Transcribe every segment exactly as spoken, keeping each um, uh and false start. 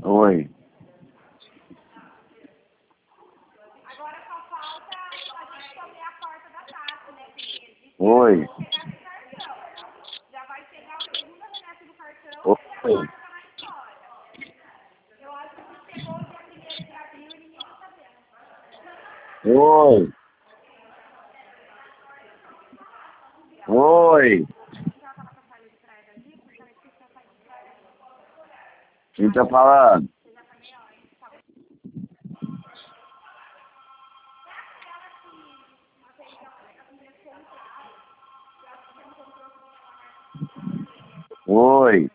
Oi. Agora só falta a gente abrir a porta da Tati, né? Oi. Já vai chegar a segunda remessa do cartão Oi. e a porta tá na história. Eu acho que chegou o dia primeiro de abril e ninguém tá sabendo. Oi. Oi. Quem tá falando? Oi.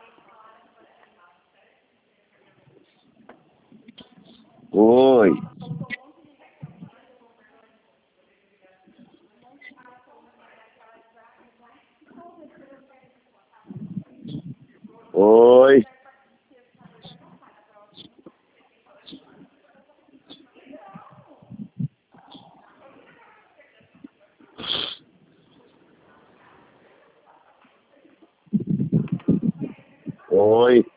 Oi. Oi. Oi.